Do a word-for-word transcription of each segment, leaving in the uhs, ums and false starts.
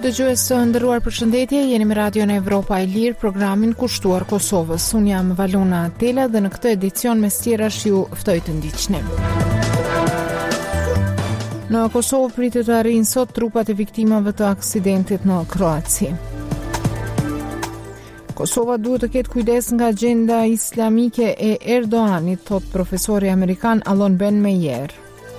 Dëgjues të nderuar, përshëndetje, jeni me Radion Evropa e Lirë, programin kushtuar Kosovës. Unë jam Valona Tela dhe në këtë edicion mes tjerash ju ftoj të ndiqni. Në Kosovë pritet të arrijnë sot trupat e viktimave të aksidentit në Kroaci. Kosova duhet të ketë kujdes nga agenda islamike e Erdoganit, thot profesori amerikan Allon Ben Meyer.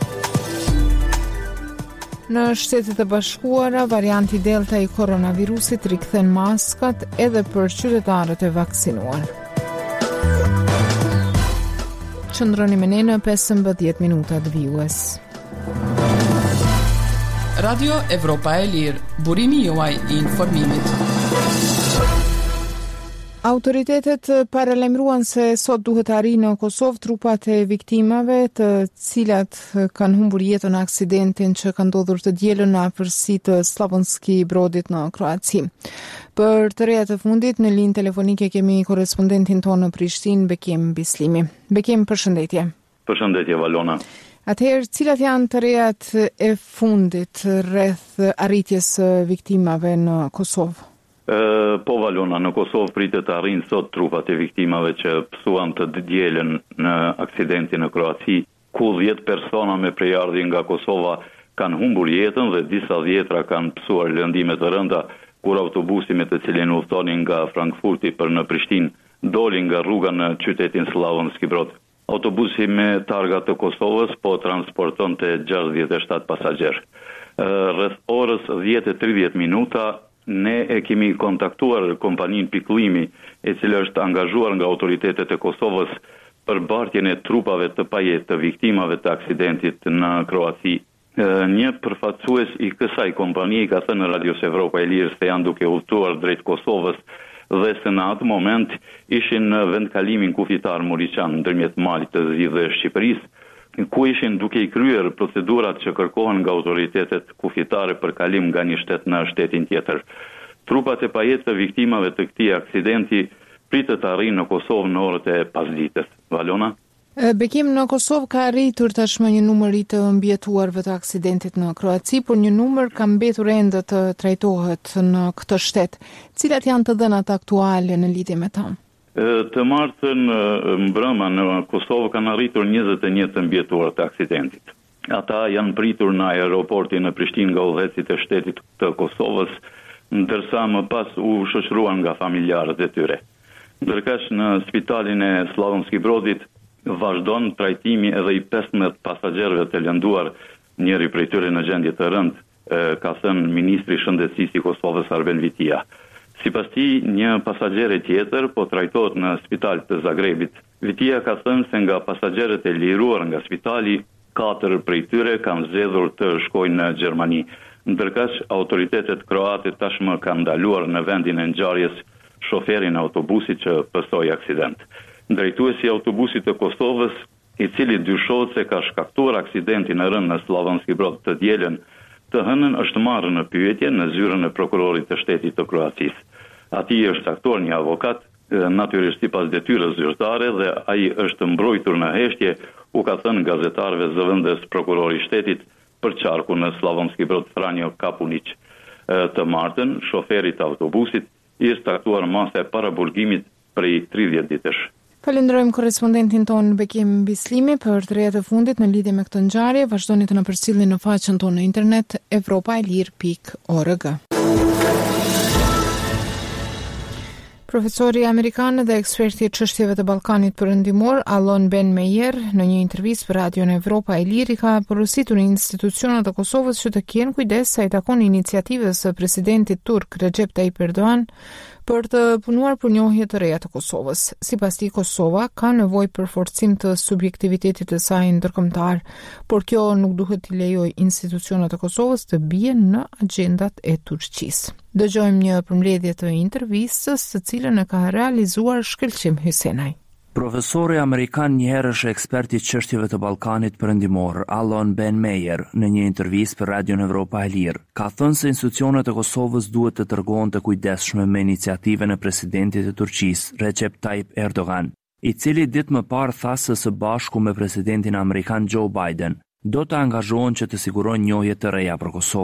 Në Shtetet e Bashkuara, varianti Delta i koronavirusit rikthen maskat edhe për qytetarët e vaksinuar. Qëndroni me ne në pesëmbëdhjetë minutat vijues. Radio Evropa e Lirë, burimi juaj i informimit. Autoritetet paralajmëruan se sot duhet arrijnë në Kosovë trupat e viktimave të cilat kanë humbur jetën në aksidentin që ka ndodhur të dielën në afërsi të Slavonski Brodit në Kroaci. Për të rejat të fundit, në linjë telefonike kemi korrespondentin tonë në Prishtinë, Bekim Bislimi. Bekim, përshëndetje. Përshëndetje, Valona. Atëherë, cilat janë të rejat e fundit rreth arritjes viktimave në Kosovë? Uh, po Valona, në Kosovë pritet të arrijnë sot trupat e viktimave që pësuan të dielën në aksidentin në Kroaci, ku dhjetë persona me prejardhje nga Kosova kanë humbur jetën dhe disa dhjetra kanë pësuar lëndime të rënda, kur autobusi me të cilin udhtonin nga Frankfurti për në Prishtinë doli nga rruga në qytetin Slavonski Brod. Autobusi me targa të Kosovës po transporton të gjashtëdhjetë e shtatë pasagjerë. Uh, rreth orës dhjetë e tridhjetë minuta ne e kemi kontaktuar kompaninë Pikëllimi, e cila është angazhuar nga autoritetet e Kosovës për bartjen e trupave të pajet të viktimave të aksidentit në Kroaci. Një përfaqësues i kësaj kompanie ka thënë në Radios Evropa e Lirë se janë duke udhëtuar drejt Kosovës dhe se në atë moment ishin në vendkalimin kufitar Muriçan ndërmjet malit të Zi dhe Shqipërisë, ku ishin duke i kryer procedurat që kërkohen nga autoritetet kufitare për kalim nga një shtet në shtetin tjetër. Trupat e pajet të viktimave të këtij aksidenti pritet të arrijnë në Kosovë në orët e pasdites. Valona? Bekim, në Kosovë ka arritur tashmë një numër i të mbijetuarve të aksidentit në Kroaci, por një numër ka mbetur ende të trajtohet në këtë shtet. Cilat janë të dhënat aktuale në lidhje me ta? Të martën mbrëma në Kosovë kanë arritur njëzet e një të mbjetuar të aksidentit. Ata janë pritur në aeroportin në Prishtinë nga udhëhecit e shtetit të Kosovës, ndërsa më pas u shoqëruan nga familjarët e tyre. Ndërkësh në spitalin e Slavonski Brodit vazhdon trajtimi edhe i pesëmbëdhjetë pasagjerëve të lënduar, njëri prej tyre në gjendje të rëndë, ka thënë ministri i shëndetësisë i Kosovës Arben Vitia. Sipas tij, një pasagjer tjetër po trajtohet në spital të Zagrebit. Vitia ka thënë se nga pasagjerët e liruar nga spitali, katër prej tyre kanë zgjedhur të shkojnë në Gjermani. Ndërkaq, autoritetet kroate tashmë kanë ndaluar në vendin e ngjarjes shoferin e autobusit që pësoi aksident. Drejtuesi i autobusit të Kosovës, i cili dyshohet se ka shkaktuar aksidentin e rënd në Slavonski Brod të dielën, të hënën është marrë në pyetje në zyrën e prokurorit të shtetit të Kroacisë. Atij është caktuar një avokat, natyrisht sipas detyrës zyrtare, dhe ai është mbrojtur në heshtje, u ka thënë gazetarëve zëvendës prokurori i shtetit për qarkun në Slavonski Brod Franjo Kapunić. Të martën, shoferi i autobusit i është caktuar masa e paraburgimit prej tridhjetë ditësh. Falenderojmë korrespondentin tonë Bekim Bislimi për të rejat e fundit në lidhje me këtë ngjarje. Vazhdoni të na përcjellni në faqen tonë në internet evropaelir pikë org. Profesori amerikan dhe eksperti i çështjeve të Ballkanit Perëndimor, Allon Ben Meyer, në një intervistë për Radion Evropa e Lirë, ka porositur institucionet e Kosovës që të kenë kujdes sa i takon iniciativës së presidentit turk Recep Tayyip Erdogan për të punuar për njohje të reja të Kosovës. Sipas tij, Kosova ka nevojë për forcim të subjektivitetit të saj ndërkombëtar, por kjo nuk duhet t'i lejojë institucionet e Kosovës të bien në agjendat e Turqisë. Dëgjojmë një përmbledhje të intervistës, të cilën e ka realizuar Shkëlqim Hysenaj. Profesori amerikan njëherësh ekspert i çështjeve të Ballkanit Perëndimor, Allon Ben Meyer, në një intervistë për Radion Evropa e Lirë, ka thënë se institucionet e Kosovës duhet të tregohen të kujdesshme me iniciativën e presidentit të Turqisë, Recep Tayyip Erdogan, i cili ditë më parë tha se së bashku me presidentin amerikan Joe Biden do të angazhohen që të sigurojnë njohje të reja për Kosovën.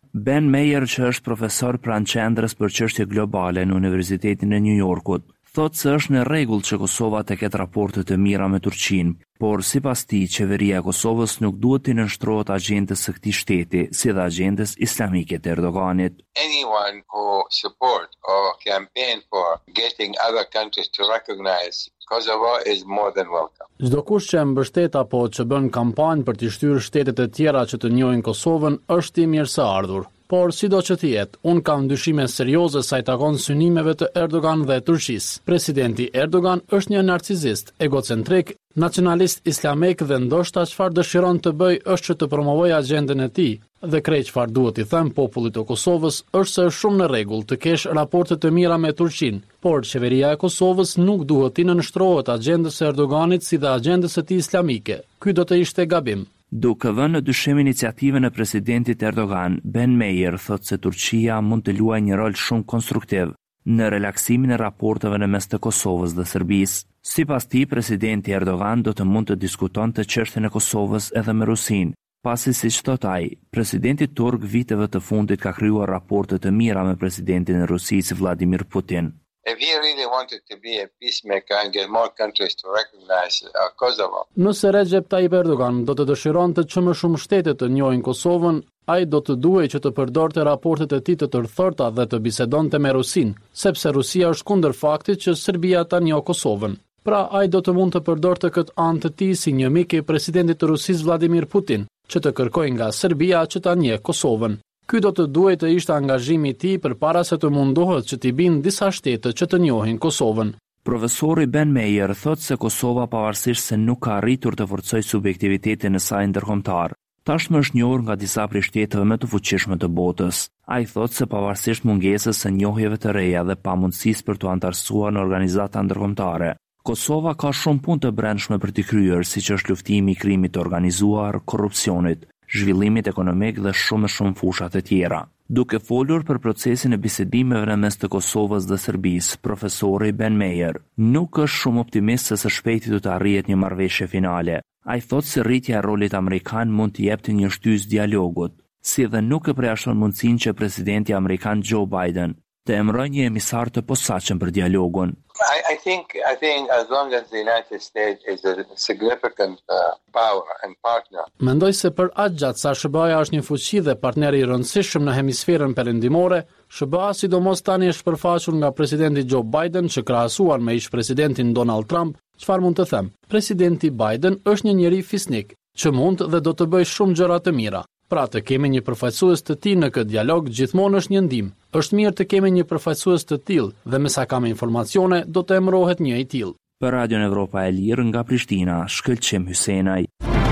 Ben Meyer, që është profesor pranë qendrës për çështje globale në Universitetin e New Yorkut, thotë se është në rregull që Kosova të ketë raporte të mira me Turqinë, por sipas tij, qeveria e Kosovës nuk duhet të nënshtrohet agjendës së këtij shteti, si dhe agjendës islamike të Erdoganit. Anyone who support or campaign for getting other countries to recognize Kosovo is more than welcome. Çdo kush që mbështet apo që bën kampanjë për të shtyrë shtetet e tjera që të njohin Kosovën është i mirëseardhur. Por sido që të jetë, unë kam dyshime serioze sa i takon synimeve të Erdogan dhe Turqisë. Presidenti Erdogan është një narcizist, egocentrik, nacionalist islamik dhe ndoshta çfarë dëshiron të bëj është që të promovojë agjendën e tij. Dhe krejt çfarë duhet i them popullit të Kosovës është se është shumë në rregull të kesh raporte të mira me Turqinë, por qeveria e Kosovës nuk duhet të nënshtrohet agjendës së Erdoganit si dhe agjendës së tij islamike. Ky do të ishte gabim. Duke vënë në dyshim iniciativën e presidentit Erdogan, Ben Meyer thotë se Turqia mund të luajë një rol shumë konstruktiv në relaksimin e raporteve në mes të Kosovës dhe Serbisë. Sipas tij, presidenti Erdogan do të mund të diskutonte çështjen e Kosovës edhe me Rusinë, pasi siç thot ai, presidenti turk viteve të fundit ka krijuar raporte të mira me presidentin e Rusisë Vladimir Putin. If he really wanted to be a peacemaker and get more countries to recognize uh, Kosovo. Nëse Recep Tayyip Erdogan do të dëshironte që më shumë shtete të njohin Kosovën, ai do të duhej që të përdorte raportet e tij të tërthorta dhe të bisedonte me Rusinë, sepse Rusia është kundër faktit që Serbia ta njohë Kosovën. Pra ai do të mund të përdorte këtë anë të tij si një mik i presidentit të Rusisë Vladimir Putin, që të kërkojë nga Serbia që ta njeh Kosovën. Ky do të duhej të ishte angazhimi i tij përpara se të mundohet që t'i binë disa shtete që të njohin Kosovën. Profesori Ben Meyer thotë se Kosova pavarësisht se nuk ka arritur të forcojë subjektivitetin e saj ndërkombëtar, tashmë është njohur nga disa prej shteteve më të fuqishme të botës. Ai thotë se pavarësisht mungesës së njohjeve të reja dhe pamundësisë për të antarësuar në organizata ndërkombëtare, Kosova ka shumë punë të brendshme për të kryer, siç është luftimi i krimit të organizuar, korrupsionit, zhvillimit ekonomik dhe shumë shumë fusha të tjera. Duke folur për procesin e bisedimeve në mes të Kosovës dhe Serbisë, profesori Ben Meyer nuk është shumë optimist se së shpejti do të arrihet një marrëveshje finale. Ai thotë se rritja e rolit amerikan mund të jepte një shtysë dialogut, si dhe nuk e përjashton mundësinë që presidenti amerikan Joe Biden të emërojë një emisar të posaçëm për dialogun. I, I think I think as long as the United States is a significant uh, power and partner. Mendoj se për aq gjatë sa S B A-ja është një fuqi dhe partner i rëndësishëm në hemisferën perëndimore, S B A sidomos tani është përfaqur nga presidenti Joe Biden, që krahasuar me ish presidentin Donald Trump, çfarë mund të them? Presidenti Biden është një njeri fisnik, që mund dhe do të bëjë shumë gjëra të mira. Pra të kemi një përfaqësues të tillë në këtë dialog gjithmonë është një ndihmë. Është mirë të kemi një përfaqësues të tillë dhe me sa kam informacione do të emërohet një i tillë. Për Radio Evropa e Lirë nga Prishtina, Shkëlqim Hysenaj.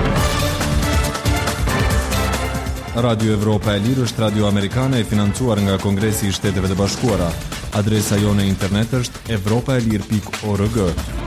Radio Evropa e Lirë është radio amerikane e financuar nga Kongresi i Shteteve të Bashkuara. Adresa jone internet është evropaelir pikë org.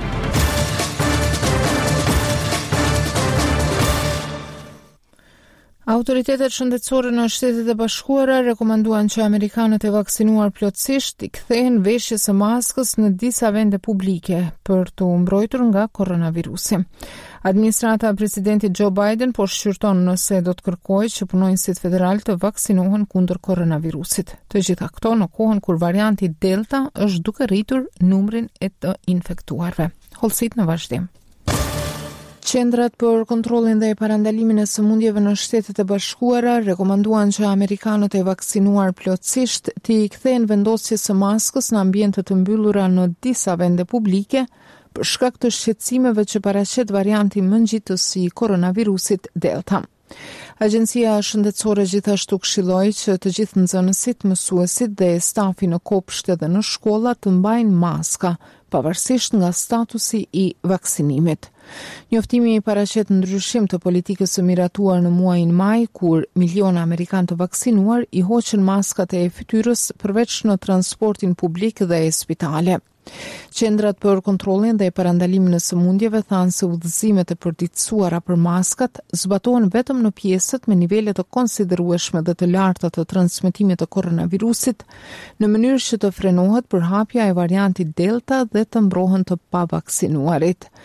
Autoritetet shëndetësore në Shtetet e Bashkuara rekomanduan që amerikanët e vaksinuar plotësisht i kthehen veshjes së maskës në disa vende publike për të mbrojtur nga koronavirusi. Administrata e presidentit Joe Biden po shqyrton nëse do të kërkojë që punonësit federal të vaksinohen kundër koronavirusit. Të gjitha këto në kohën kur varianti Delta është duke rritur numrin e të infektuarve. Hollësit në vazhdim. Qendrat për kontrollin dhe parandalimin e sëmundjeve në Shtetet e Bashkuara rekomanduan që amerikanët e vaksinuar plotësisht të i kthejnë vendosjes së maskës në ambiente të mbyllura në disa vende publike për shkak të shqetësimeve që paraqet varianti më ngjitës i koronavirusit Delta. Agjencia shëndetësore gjithashtu këshilloi që të gjithë nxënësit, mësuesit dhe stafi në kopshte dhe në shkolla të mbajnë maska, pavarësisht nga statusi i vaksinimit. Njoftimi i paraqet ndryshim të politikës së miratuar në muajin maj, kur miliona amerikanë të vaksinuar i hoqën maskat e fytyrës përveç në transportin publik dhe e spitale. Qendrat për kontrollin dhe parandalimin e sëmundjeve thanë se udhëzimet e përditësuara për maskat zbatohen vetëm në pjesët me nivele të konsiderueshme dhe të larta të transmetimit të koronavirusit, në mënyrë që të frenohet përhapja e variantit Delta dhe të mbrohen të pavaksinuarit.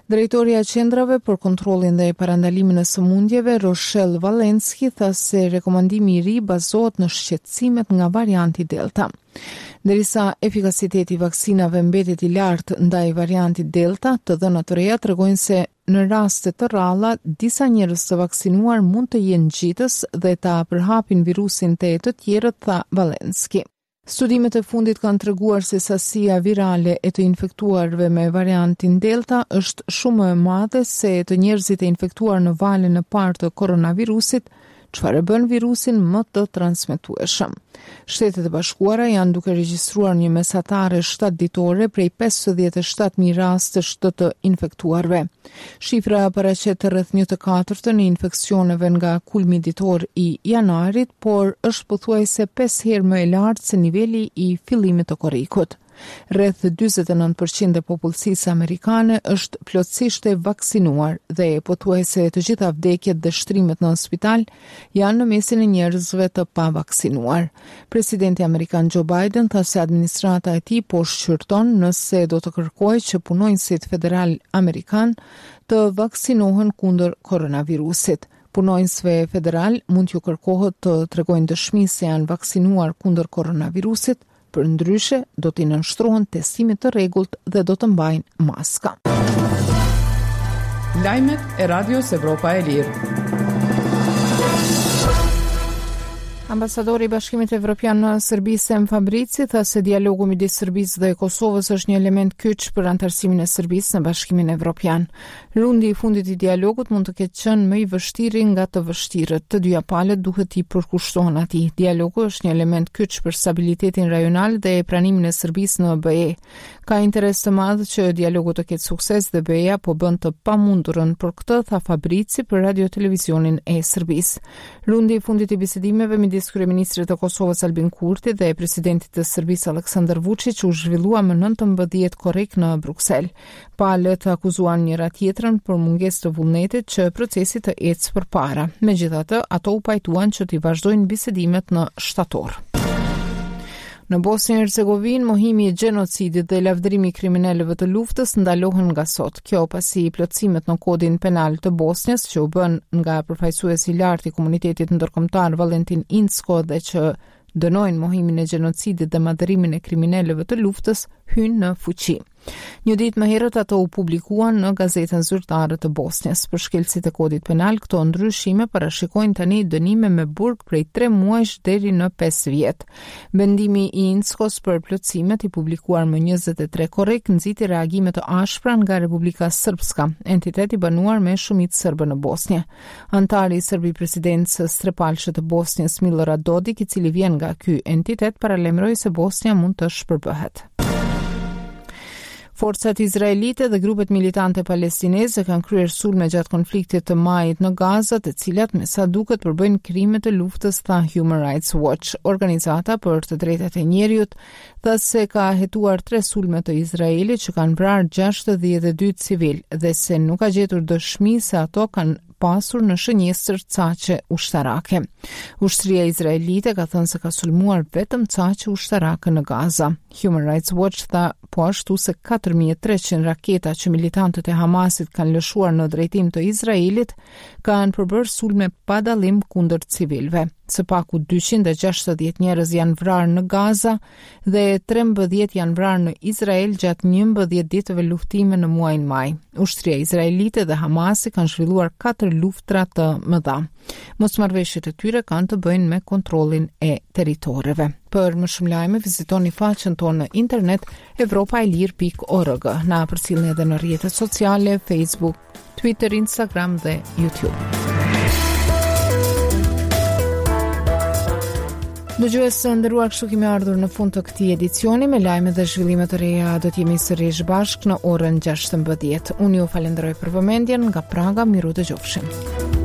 Drejtoria e qendrave për kontrollin dhe parandalimin e sëmundjeve, Rochelle Walensky, tha se rekomandimi i ri bazohet në shqetësimet nga varianti Delta. Derisa efikasiteti i vaksinave mbetet i lartë ndaj variantit Delta, të dhënat të reja tregojnë se në raste të rralla, disa njerëz të vaksinuar mund të jenë ngjitës dhe ta përhapin virusin te të tjerët, tha Walensky. Studimet e fundit kanë treguar se sasia virale e të infektuarve me variantin Delta është shumë e madhe se të njerëzit e infektuar në valën e parë të koronavirusit, çfarë bën virusin më të transmetueshëm. Shtetet e Bashkuara janë duke regjistruar një mesatare shtatë ditore prej pesëdhjetë e shtatë mijë rastesh të të infektuarve. Shifra paraqet rreth një të katërtën e infeksioneve nga kulmi ditor i janarit, por është pothuajse pesë herë më e lartë se niveli i fillimit të korrikut. Rreth njëzet e nëntë përqind e popullsisë amerikane është plotësisht e vaksinuar dhe pothuajse të gjitha vdekjet dhe shtrimet në spital janë në mesin e njerëzve të pavaksinuar. Presidenti amerikan Joe Biden tha se administrata e tij po shqyrton nëse do të kërkojë që punonjësit federal amerikan të vaksinohen kundër koronavirusit. Punonjësve federal mund t'ju kërkohet të tregojnë dëshmi se janë vaksinuar kundër koronavirusit, për ndryshe do t'i nënshtrohen testimit të rregullt dhe do të mbajnë maska. Lajmet e Radios Evropa e Lirë. Ambasadori i Bashkimit Evropian në Serbi, Sem Fabrici, tha se dialogu midis Serbisë dhe Kosovës është një element kyç për antarësimin e Serbisë në Bashkimin Evropian. Rundi i fundit i dialogut mund të ketë qenë më i vështirë nga të vështirët. Të dyja palët duhet i përkushtohen atij. Dialogu është një element kyç për stabilitetin rajonal dhe pranimin e Serbisë në B E. Ka interes të madh që dialogu të ketë sukses dhe B E-ja po bën të pamundurën për këtë, tha Fabrici për radio televizionin e Serbisë. Rundi i fundit i bisedimeve midis kryeministrit të Kosovës Albin Kurti dhe presidentit të Serbisë Aleksandar Vučić u zhvillua më nëntëmbëdhjetë korrik në Bruksel. Palët akuzuan njëra tjetrën për mungesë të vullnetit që procesi të ecë përpara. Megjithatë, ato u pajtuan që t'i vazhdojnë bisedimet në shtator. Në Bosnjë e Hercegovinë, mohimi i gjenocidit dhe lavdërimi i kriminalëve të luftës ndalohen nga sot. Kjo pasi plotësimet në kodin penal të Bosnjës që u bën nga përfaqësuesi i lartë i komunitetit ndërkombëtar Valentin Incko dhe që dënojnë mohimin e gjenocidit dhe madhërimin e kriminalëve të luftës hynë në fuqi. Një ditë më herët ato u publikuan në gazetën zyrtare të Bosnjës. Për shkelësit e kodit penal, këto ndryshime parashikojnë tani dënime me burg prej tre muajsh deri në pesë vjet. Vendimi i Inckos për plotësimet i publikuar më njëzet e tre korrik nxiti reagime të ashpra nga Republika Srpska, entitet i banuar me shumicë serbe në Bosnjë. Antari i Serbi presidencës trepalshe të Bosnjës Milorad Dodik, i cili vjen nga ky entitet, paralajmëroi se Bosnja mund të shpërbëhet. Forcat izraelite dhe grupet militante palestineze kanë kryer sulme gjatë konfliktit të majit në Gaza, të cilat me sa duket përbëjnë krime të luftës, tha Human Rights Watch. Organizata për të drejtat e njerëzit tha se ka hetuar tre sulme të Izraelit që kanë vrarë gjashtëdhjetë e dy civil dhe se nuk ka gjetur dëshmi se ato kanë pasur në shënjestër caqe ushtarake. Ushtria izraelite ka thënë se ka sulmuar vetëm caqe ushtarake në Gaza. Human Rights Watch tha po ashtu se katër mijë e treqind raketa që militantët e Hamasit kanë lëshuar në drejtim të Izraelit kanë përbërë sulme pa dallim kundër civilëve. Së paku dyqind e gjashtëdhjetë njerëz janë vrarë në Gaza dhe trembëdhjetë janë vrarë në Izrael gjatë njëmbëdhjetë ditëve luftime në muajin maj. Ushtria izraelite dhe Hamasi kanë zhvilluar katër luftra të mëdha. Mosmarrëveshjet e tyre kanë të bëjnë me kontrollin e territoreve. Për më shumë lajme, vizitoni faqen tonë në internet evropaelir pikë org. Na përcjellni edhe në rrjetet sociale, Facebook, Twitter, Instagram dhe YouTube. Dëgjues të nderuar, kështu kemi ardhur në fund të këtij edicioni me lajme dhe zhvillime të reja. Do të jemi sërish bashkë në orën gjashtëmbëdhjetë. Unë ju falenderoj për vëmendjen nga Praga, miru dëgjofshim.